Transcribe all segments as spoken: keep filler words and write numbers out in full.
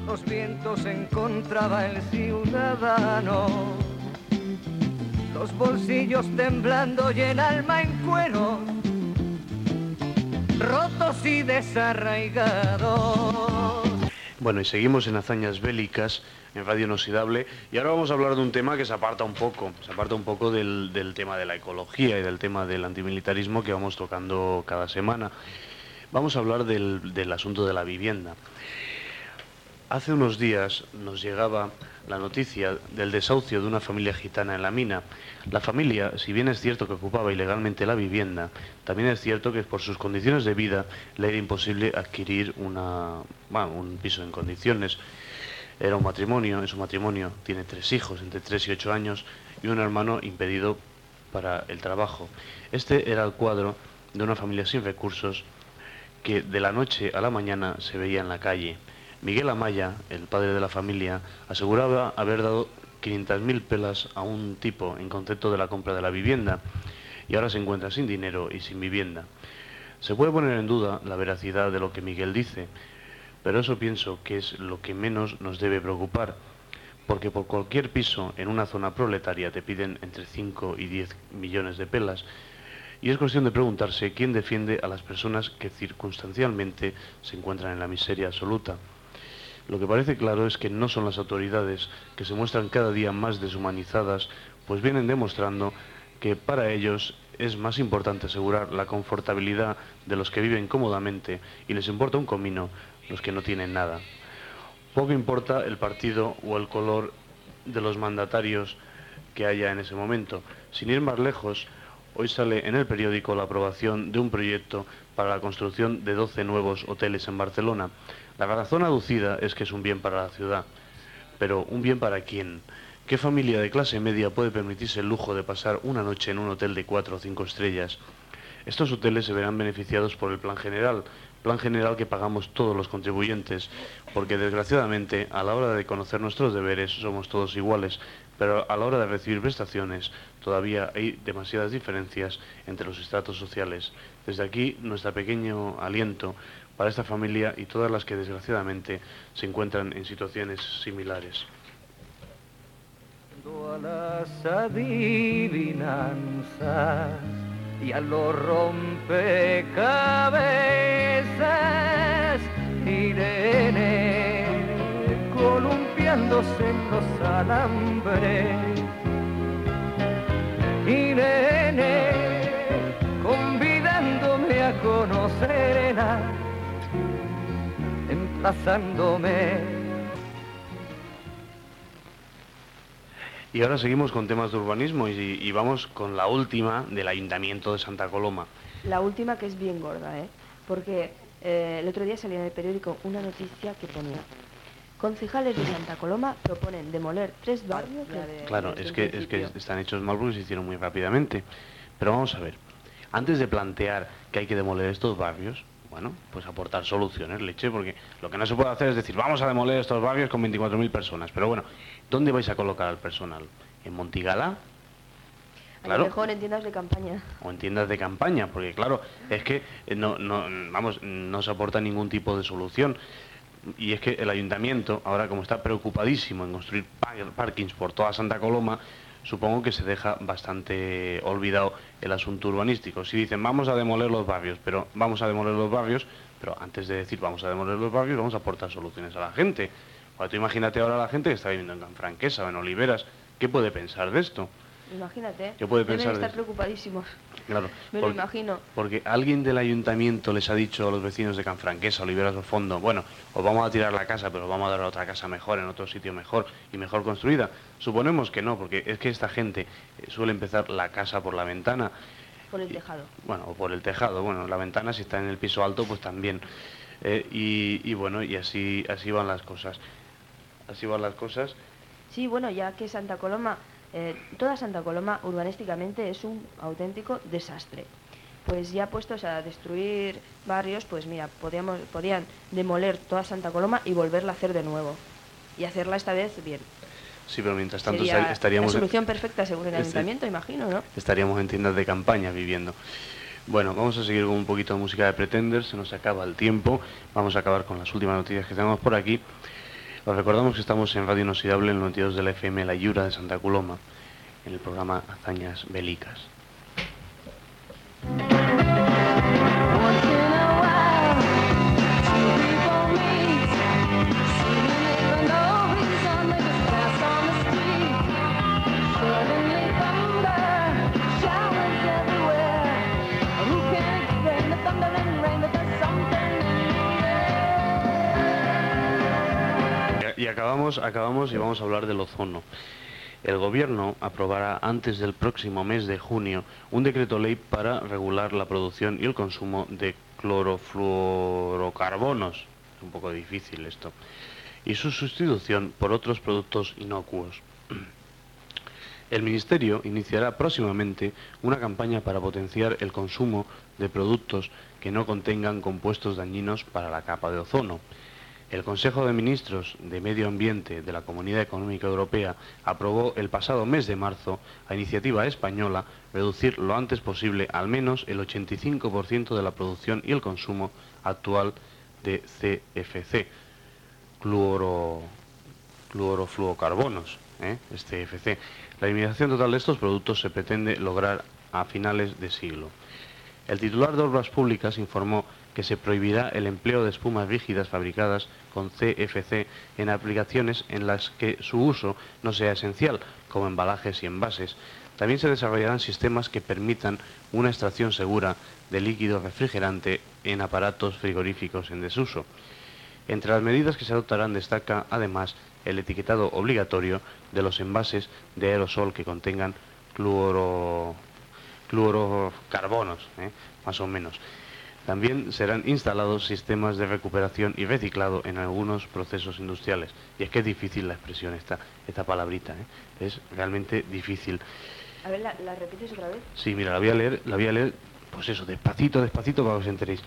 Los vientos encontraba el ciudadano, los bolsillos temblando y el alma en cuero, rotos y desarraigados. Bueno, y seguimos en Hazañas Bélicas, en Radio Inoxidable, y ahora vamos a hablar de un tema que se aparta un poco, se aparta un poco del, del tema de la ecología y del tema del antimilitarismo que vamos tocando cada semana. Vamos a hablar del, del asunto de la vivienda. Hace unos días nos llegaba la noticia del desahucio de una familia gitana en la mina. La familia, si bien es cierto que ocupaba ilegalmente la vivienda, también es cierto que por sus condiciones de vida le era imposible adquirir una, bueno, un piso en condiciones. Era un matrimonio, es un matrimonio, tiene tres hijos, entre tres y ocho años, y un hermano impedido para el trabajo. Este era el cuadro de una familia sin recursos que de la noche a la mañana se veía en la calle. Miguel Amaya, el padre de la familia, aseguraba haber dado quinientas mil pelas a un tipo en concepto de la compra de la vivienda y ahora se encuentra sin dinero y sin vivienda. Se puede poner en duda la veracidad de lo que Miguel dice, pero eso pienso que es lo que menos nos debe preocupar, porque por cualquier piso en una zona proletaria te piden entre cinco y diez millones de pelas, y es cuestión de preguntarse quién defiende a las personas que circunstancialmente se encuentran en la miseria absoluta. Lo que parece claro es que no son las autoridades, que se muestran cada día más deshumanizadas, pues vienen demostrando que para ellos es más importante asegurar la confortabilidad de los que viven cómodamente y les importa un comino los que no tienen nada. Poco importa el partido o el color de los mandatarios que haya en ese momento. Sin ir más lejos, hoy sale en el periódico la aprobación de un proyecto para la construcción de doce nuevos hoteles en Barcelona. La razón aducida es que es un bien para la ciudad. Pero ¿un bien para quién? ¿Qué familia de clase media puede permitirse el lujo de pasar una noche en un hotel de cuatro o cinco estrellas? Estos hoteles se verán beneficiados por el Plan General, Plan General que pagamos todos los contribuyentes, porque desgraciadamente a la hora de conocer nuestros deberes somos todos iguales, pero a la hora de recibir prestaciones todavía hay demasiadas diferencias entre los estratos sociales. Desde aquí nuestro pequeño aliento para esta familia y todas las que desgraciadamente se encuentran en situaciones similares. A las adivinanzas y a los rompecabezas, Irene columpiándose en los alambres, Irene convidándome a conocerla, emplazándome. Y ahora seguimos con temas de urbanismo y, y vamos con la última del Ayuntamiento de Santa Coloma. La última, que es bien gorda, ¿eh? Porque eh, el otro día salía en el periódico una noticia que ponía: concejales de Santa Coloma proponen demoler tres barrios de... Claro, es que, es que están hechos mal porque se hicieron muy rápidamente. Pero vamos a ver, antes de plantear que hay que demoler estos barrios, bueno, pues aportar soluciones, leche, porque lo que no se puede hacer es decir, vamos a demoler estos barrios con veinticuatro mil personas. Pero bueno, ¿dónde vais a colocar al personal? ¿En Montigalá? Claro. A lo mejor en tiendas de campaña. O en tiendas de campaña, porque claro, es que no, no, vamos, no se aporta ningún tipo de solución. Y es que el ayuntamiento, ahora como está preocupadísimo en construir parkings por toda Santa Coloma, supongo que se deja bastante olvidado el asunto urbanístico. Si dicen, vamos a demoler los barrios, pero vamos a demoler los barrios, pero antes de decir vamos a demoler los barrios, vamos a aportar soluciones a la gente. Bueno, tú imagínate ahora a la gente que está viviendo en Canfranquesa o en Oliveras, ¿qué puede pensar de esto? Imagínate, ¿Qué puede deben pensar estar de preocupadísimos. Claro, me porque, lo imagino. Porque alguien del ayuntamiento les ha dicho a los vecinos de Canfranquesa, Oliveras o Fondo, bueno, os vamos a tirar la casa, pero os vamos a dar otra casa mejor, en otro sitio mejor y mejor construida. Suponemos que no, porque es que esta gente suele empezar la casa por la ventana. Por el tejado. Y, bueno, o por el tejado, bueno, la ventana si está en el piso alto, pues también. Eh, y, y bueno, y así, así van las cosas. Así van las cosas. Sí, bueno, ya que Santa Coloma... Eh, toda Santa Coloma urbanísticamente es un auténtico desastre. Pues ya puestos a destruir barrios, pues mira, podíamos, podían demoler toda Santa Coloma y volverla a hacer de nuevo. Y hacerla esta vez bien. Sí, pero mientras tanto Sería estaríamos... la solución perfecta según el este, ayuntamiento, imagino, ¿no? Estaríamos en tiendas de campaña viviendo. Bueno, vamos a seguir con un poquito de música de Pretenders, se nos acaba el tiempo. Vamos a acabar con las últimas noticias que tenemos por aquí. Os recordamos que estamos en Radio Inoxidable, el noventa y dos de la F M, La Llura de Santa Coloma, en el programa Hazañas Bélicas. Y acabamos, acabamos y vamos a hablar del ozono. El Gobierno aprobará antes del próximo mes de junio un decreto ley para regular la producción y el consumo de clorofluorocarbonos, es un poco difícil esto, y su sustitución por otros productos inocuos. El Ministerio iniciará próximamente una campaña para potenciar el consumo de productos que no contengan compuestos dañinos para la capa de ozono. El Consejo de Ministros de Medio Ambiente de la Comunidad Económica Europea aprobó el pasado mes de marzo, a iniciativa española, reducir lo antes posible al menos el ochenta y cinco por ciento de la producción y el consumo actual de C F C, cloro, clorofluorocarbonos, ¿eh? es C F C. La eliminación total de estos productos se pretende lograr a finales de siglo. El titular de Obras Públicas informó que se prohibirá el empleo de espumas rígidas fabricadas con C F C en aplicaciones en las que su uso no sea esencial, como embalajes y envases. También se desarrollarán sistemas que permitan una extracción segura de líquido refrigerante en aparatos frigoríficos en desuso. Entre las medidas que se adoptarán destaca, además, el etiquetado obligatorio de los envases de aerosol que contengan cloro, clorocarbonos, ¿eh? más o menos. También serán instalados sistemas de recuperación y reciclado en algunos procesos industriales. Y es que es difícil la expresión, esta, esta palabrita, ¿eh? Es realmente difícil. A ver, ¿la, ¿la repites otra vez? Sí, mira, la voy a leer, la voy a leer, pues eso, despacito, despacito, para que os enteréis.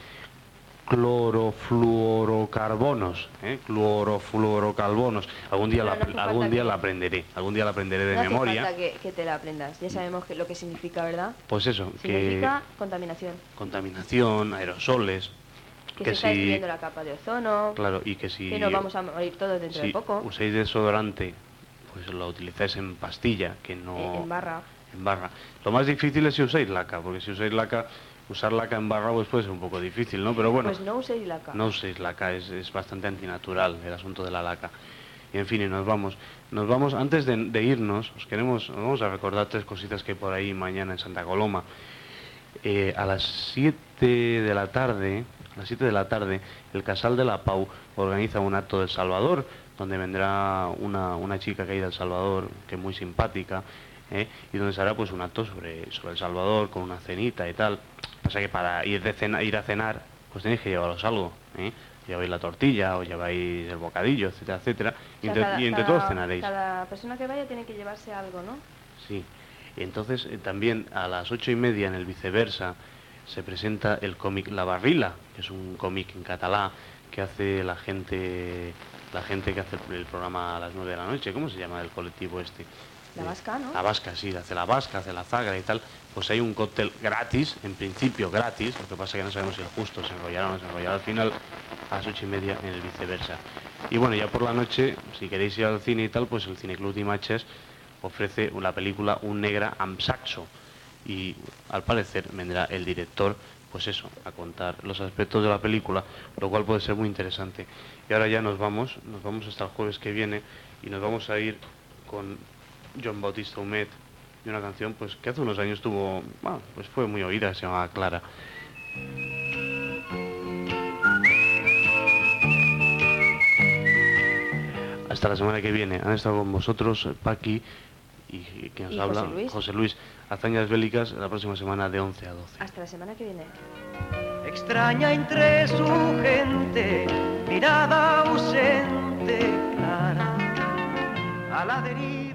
Clorofluorocarbonos, ¿eh? Clorofluorocarbonos. Algún día, Pero la, no hace algún falta día que- la aprenderé, algún día la aprenderé de No hace memoria. falta que, que te la aprendas, ya sabemos que, lo que significa, ¿verdad? Pues eso, Significa que contaminación, contaminación, aerosoles, que, que se está si- destruyendo la capa de ozono, claro, y que si que nos vamos a morir todos dentro si de poco, usáis desodorante, pues lo utilizáis en pastilla, que no eh, en barra. en barra. Lo más difícil es si usáis laca, porque si usáis laca, usar laca en barra pues puede ser un poco difícil, ¿no? Pero bueno, Pues no uséis laca. no uséis laca, es, es bastante antinatural el asunto de la laca. Y en fin, y nos vamos. Nos vamos, antes de, de irnos, os queremos, os vamos a recordar tres cositas que hay por ahí mañana en Santa Coloma. Eh, a las siete de la tarde, a las siete de la tarde, el Casal de la Pau organiza un acto del Salvador, donde vendrá una, una chica que ha ido al Salvador, que es muy simpática, ¿eh? y donde se hará pues un acto sobre, sobre El Salvador, con una cenita y tal. Pasa que para ir, de cena, ir a cenar, pues tenéis que llevaros algo, ¿eh? Lleváis la tortilla o lleváis el bocadillo, etcétera, etcétera, y, O sea, entre, cada- y entre cada- todos cenaréis. Cada persona que vaya tiene que llevarse algo, ¿no? Sí. Entonces, eh, también a las ocho y media en el Viceversa se presenta el cómic La Barrila, que es un cómic en catalá que hace la gente la gente que hace el, el programa a las nueve de la noche. ¿Cómo se llama el colectivo este? La Eh, Vasca, ¿no? La Vasca, sí, hace La Vasca, hace La Zagra y tal. Pues hay un cóctel gratis, en principio gratis, lo que pasa es que no sabemos si el justo se enrollará o no se enrollará al final, a las ocho y media en el Viceversa. Y bueno, ya por la noche, si queréis ir al cine y tal, pues el Cineclub Imatges ofrece la película Un negra amb saxo, y al parecer vendrá el director, pues eso, a contar los aspectos de la película, lo cual puede ser muy interesante. Y ahora ya nos vamos, nos vamos hasta el jueves que viene, y nos vamos a ir con John Bautista Humet y una canción pues que hace unos años tuvo, bueno, pues fue muy oída, se llamaba Clara. Hasta la semana que viene. Han estado con vosotros Paqui y quien nos Y habla, José Luis. José Luis. Hazañas Bélicas la próxima semana de once a doce. Hasta la semana que viene. Extraña entre su gente, mirada ausente, clara, a la deriva.